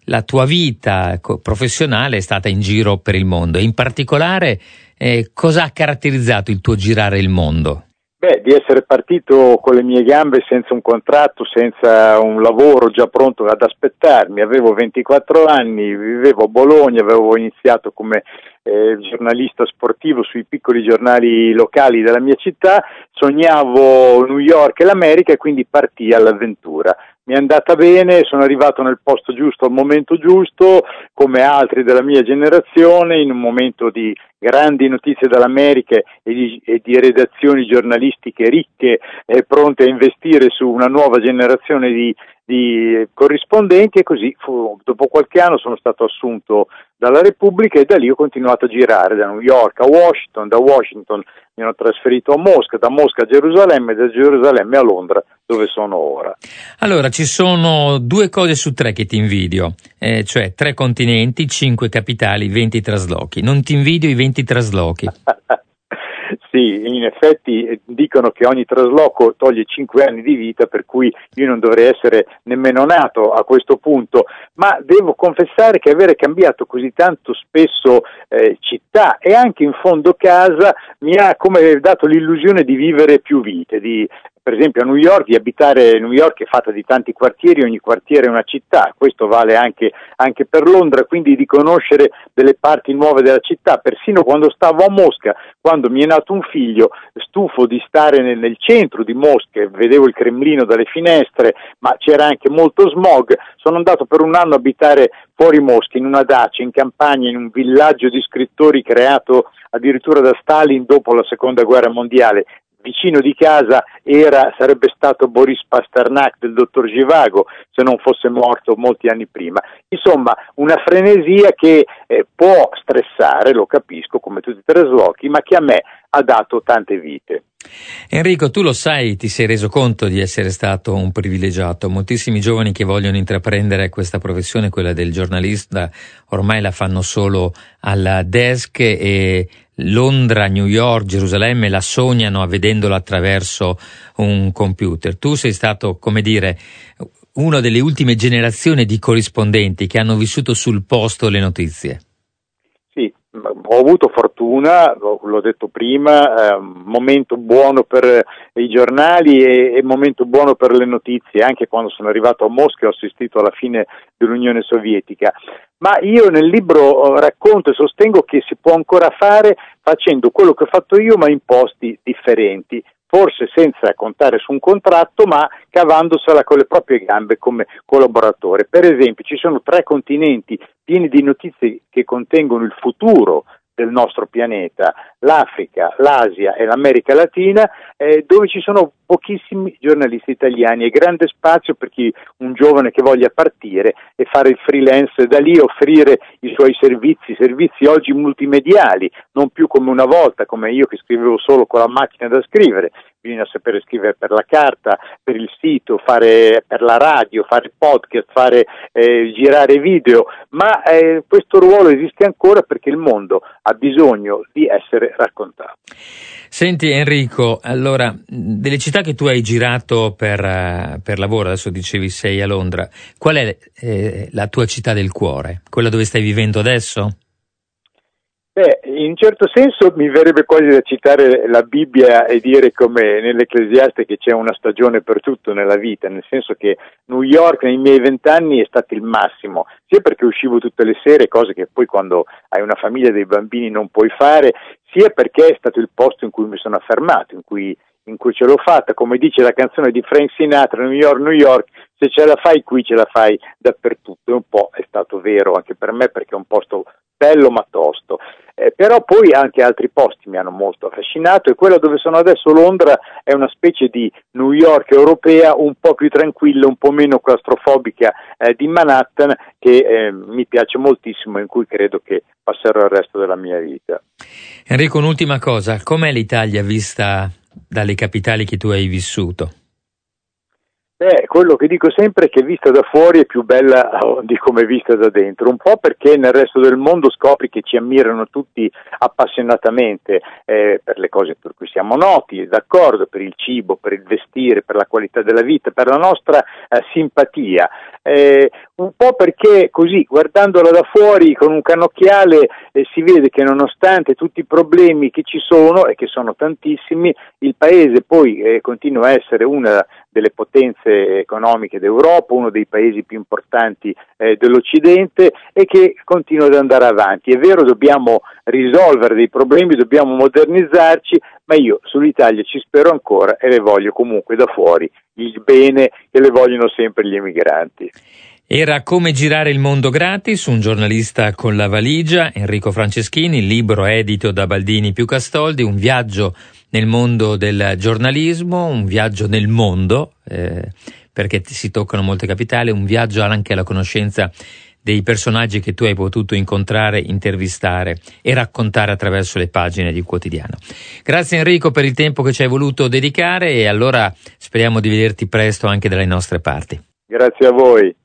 la tua vita professionale è stata in giro per il mondo. In particolare, cosa ha caratterizzato il tuo girare il mondo? Di essere partito con le mie gambe, senza un contratto, senza un lavoro già pronto ad aspettarmi. Avevo 24 anni, vivevo a Bologna, avevo iniziato come giornalista sportivo sui piccoli giornali locali della mia città, sognavo New York e l'America e quindi partii all'avventura. Mi è andata bene, sono arrivato nel posto giusto al momento giusto, come altri della mia generazione, in un momento di grandi notizie dall'America e di redazioni giornalistiche ricche e pronte a investire su una nuova generazione di corrispondenti, e così dopo qualche anno sono stato assunto dalla Repubblica e da lì ho continuato a girare da New York a Washington, da Washington mi hanno trasferito a Mosca, da Mosca a Gerusalemme e da Gerusalemme a Londra, dove sono ora. Allora, ci sono 2 cose su 3 che ti invidio, cioè 3 continenti, 5 capitali, 20 traslochi. Non ti invidio i 20 traslochi. Sì, in effetti dicono che ogni trasloco toglie 5 anni di vita, per cui io non dovrei essere nemmeno nato a questo punto, ma devo confessare che avere cambiato così tanto spesso città e anche in fondo casa mi ha come dato l'illusione di vivere più vite, per esempio a New York, di abitare. New York è fatta di tanti quartieri, ogni quartiere è una città, questo vale anche per Londra, quindi di conoscere delle parti nuove della città. Persino quando stavo a Mosca, quando mi è nato un figlio, stufo di stare nel centro di Mosca, vedevo il Cremlino dalle finestre, ma c'era anche molto smog, sono andato per un anno a abitare fuori Mosca, in una dacia, in campagna, in un villaggio di scrittori creato addirittura da Stalin dopo la seconda guerra mondiale. Vicino di casa sarebbe stato Boris Pasternak del dottor Zhivago, se non fosse morto molti anni prima. Insomma, una frenesia che può stressare, lo capisco, come tutti i traslochi, ma che a me ha dato tante vite. Enrico, tu lo sai, ti sei reso conto di essere stato un privilegiato. Moltissimi giovani che vogliono intraprendere questa professione, quella del giornalista, ormai la fanno solo alla desk, e Londra, New York, Gerusalemme la sognano vedendola attraverso un computer. Tu sei stato, come dire, una delle ultime generazioni di corrispondenti che hanno vissuto sul posto le notizie. Sì, ho avuto fortuna, l'ho detto prima, momento buono per i giornali e momento buono per le notizie. Anche quando sono arrivato a Mosca ho assistito alla fine dell'Unione Sovietica. Ma io nel libro racconto e sostengo che si può ancora fare facendo quello che ho fatto io, ma in posti differenti, forse senza contare su un contratto, ma cavandosela con le proprie gambe come collaboratore. Per esempio, ci sono 3 continenti pieni di notizie che contengono il futuro del nostro pianeta, l'Africa, l'Asia e l'America Latina, dove ci sono pochissimi giornalisti italiani e grande spazio per un giovane che voglia partire e fare il freelance, da lì offrire i suoi servizi oggi multimediali, non più come una volta, come io che scrivevo solo con la macchina da scrivere. Bisogna sapere scrivere per la carta, per il sito, fare per la radio, fare podcast, girare video, ma questo ruolo esiste ancora perché il mondo ha bisogno di essere raccontato. Senti Enrico, allora, delle città che tu hai girato per lavoro, adesso dicevi sei a Londra, qual è la tua città del cuore? Quella dove stai vivendo adesso? In un certo senso mi verrebbe quasi da citare la Bibbia e dire come nell'Ecclesiaste che c'è una stagione per tutto nella vita, nel senso che New York nei miei 20 anni è stato il massimo, sia perché uscivo tutte le sere, cose che poi quando hai una famiglia e dei bambini non puoi fare, sia perché è stato il posto in cui mi sono affermato, in cui ce l'ho fatta, come dice la canzone di Frank Sinatra, New York, New York, se ce la fai qui ce la fai dappertutto, e un po' è stato vero anche per me perché è un posto bello ma tosto, però poi anche altri posti mi hanno molto affascinato, e quella dove sono adesso, Londra, è una specie di New York europea, un po' più tranquilla, un po' meno claustrofobica di Manhattan, che mi piace moltissimo, in cui credo che passerò il resto della mia vita. Enrico, un'ultima cosa, com'è l'Italia vista dalle capitali che tu hai vissuto? Quello che dico sempre è che vista da fuori è più bella di come è vista da dentro, un po' perché nel resto del mondo scopri che ci ammirano tutti appassionatamente per le cose per cui siamo noti, d'accordo, per il cibo, per il vestire, per la qualità della vita, per la nostra simpatia, un po' perché così guardandola da fuori con un cannocchiale si vede che nonostante tutti i problemi che ci sono e che sono tantissimi, il paese poi continua a essere una delle potenze economiche d'Europa, uno dei paesi più importanti dell'Occidente e che continua ad andare avanti. È vero, dobbiamo risolvere dei problemi, dobbiamo modernizzarci, ma io sull'Italia ci spero ancora e le voglio comunque da fuori, il bene che le vogliono sempre gli emigranti. Era Come girare il mondo gratis, un giornalista con la valigia, Enrico Franceschini, il libro edito da Baldini più Castoldi, un viaggio nel mondo del giornalismo, un viaggio nel mondo, perché si toccano molte capitali, un viaggio anche alla conoscenza dei personaggi che tu hai potuto incontrare, intervistare e raccontare attraverso le pagine di Quotidiano. Grazie Enrico per il tempo che ci hai voluto dedicare e allora speriamo di vederti presto anche dalle nostre parti. Grazie a voi.